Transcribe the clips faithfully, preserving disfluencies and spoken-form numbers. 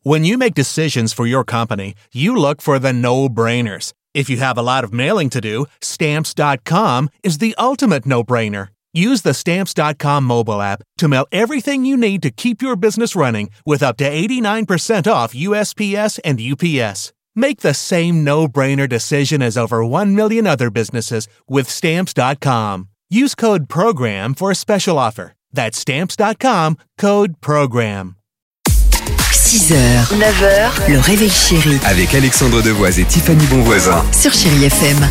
When you make decisions for your company, you look for the no-brainers. If you have a lot of mailing to do, Stamps dot com is the ultimate no-brainer. Use the Stamps dot com mobile app to mail everything you need to keep your business running with up to eighty-nine percent off U S P S and U P S. Make the same no-brainer decision as over one million other businesses with Stamps dot com. Use code PROGRAM for a special offer. That's Stamps dot com, code PROGRAM. six heures, neuf heures, le réveil chéri. Avec Alexandre Devoise et Tiffany Bonvoisin. Sur Chéri F M.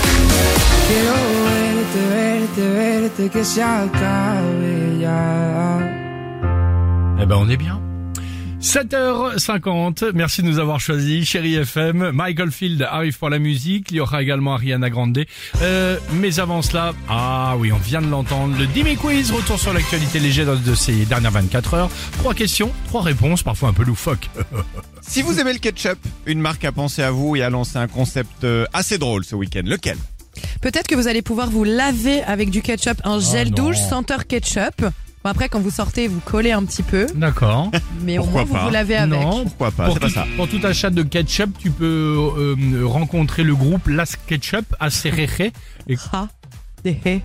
Eh ben on est bien. sept heures cinquante, merci de nous avoir choisis. Chéri F M, Michael Field arrive pour la musique, il y aura également Ariana Grande. Euh, mais avant cela, ah oui, on vient de l'entendre, le Dimi Quiz, retour sur l'actualité légère de ces dernières vingt-quatre heures. Trois questions, trois réponses, parfois un peu loufoques. Si vous aimez le ketchup, une marque a pensé à vous et a lancé un concept assez drôle ce week-end. Lequel ? Peut-être que vous allez pouvoir vous laver avec du ketchup, un gel non. douche senteur ketchup. Bon, après, quand vous sortez, vous collez un petit peu, D'accord. mais au Pourquoi moins vous pas vous lavez avec. Non, Pourquoi pas ? pour C'est tout, pas ça. pour tout achat de ketchup, tu peux euh, rencontrer le groupe Las Ketchup à Serré. Et... Ah, des haies.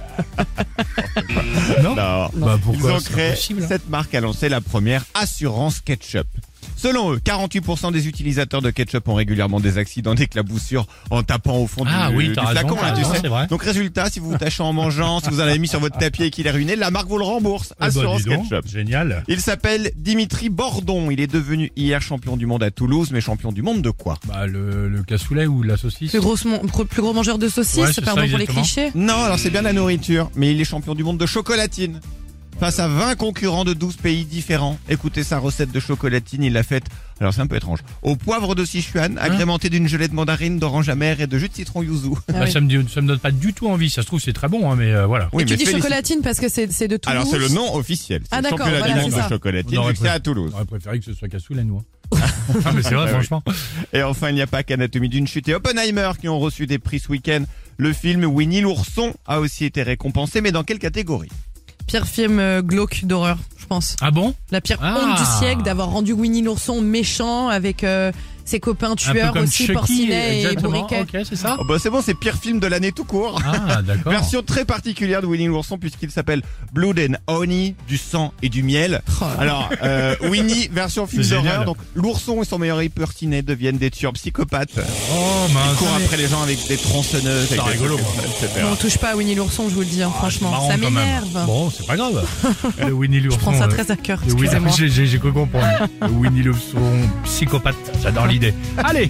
Non, Non. Bah pourquoi Ils ont c'est créé, impossible, hein. cette marque a lancé la première assurance ketchup. Selon eux, quarante-huit pour cent des utilisateurs de ketchup ont régulièrement des accidents d'éclaboussure en tapant au fond Ah du, oui, du t'as raison, flacon. t'as Là, tu raison, sais. c'est vrai. Donc résultat, si vous vous tâchez en mangeant, si vous en avez mis sur votre tapis et qu'il est ruiné, la marque vous le rembourse. Eh ben, Assurance dis donc, ketchup. génial. Il s'appelle Dimitri Bordon. Il est devenu hier champion du monde à Toulouse, mais champion du monde de quoi ? Bah le, le cassoulet ou la saucisse. Plus, grosse mon- plus gros mangeur de saucisses, Ouais, c'est pardon ça, pour les exactement. clichés. Non, alors c'est bien la nourriture, mais il est champion du monde de chocolatine. Face à vingt concurrents de douze pays différents. Écoutez sa recette de chocolatine, il l'a faite, alors c'est un peu étrange, au poivre de Sichuan, agrémenté d'une gelée de mandarine, d'orange amère et de jus de citron yuzu. Ah Bah, oui. ça me dit- ça me donne pas du tout envie. Ça se trouve c'est très bon, hein, mais euh, voilà. Oui, Et tu mais dis félicite- chocolatine parce que c'est c'est de Toulouse. Alors c'est le nom officiel, c'est Ah, le d'accord, championnat voilà, du monde c'est de ça. chocolatine, On aurait vu que c'est préféré- à Toulouse. On aurait préféré que ce soit cassoulet, nous. hein. Ah, mais c'est vrai, Ouais, oui. franchement. Et enfin, il n'y a pas qu'Anatomie d'une chute et Oppenheimer qui ont reçu des prix ce week-end. Le film Winnie l'ourson a aussi été récompensé, mais dans quelle catégorie ? Pire film euh, glauque d'horreur, je pense. Ah bon? La pire Ah. honte du siècle d'avoir rendu Winnie l'ourson méchant avec euh, ses copains Un peu tueurs comme aussi, Chucky, Porcinet et exactement. Bourriquet. Ok, c'est ça. Oh bah c'est bon, c'est pire film de l'année tout court. Ah, d'accord. Version très particulière de Winnie l'ourson puisqu'il s'appelle Blood and Honey, du sang et du miel. Oh là là. Alors, euh, Winnie, version film C'est d'horreur, génial. donc l'ourson et son meilleur ami Porcinet deviennent des tueurs psychopathes. Oh Ils mince. courent après les gens avec des tronçonneuses, avec C'est des rigolo, trucs, quoi. et cetera. Non, on touche pas à Winnie l'ourson, je vous le dis, hein, Ah, franchement. c'est marrant, Ça quand même. m'énerve. Bon, c'est pas grave. Le Winnie Je l'ourson. prends ça euh, très à cœur, le Winnie- excusez-moi. J'ai, j'ai, j'ai cru comprendre. Le Winnie l'ourson psychopathe. J'adore l'idée. Allez.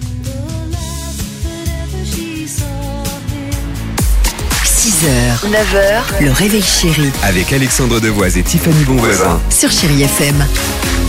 six heures, neuf heures, le réveil chéri. Avec Alexandre Devoise et Tiffany Bonvoisin. Sur Chéri F M.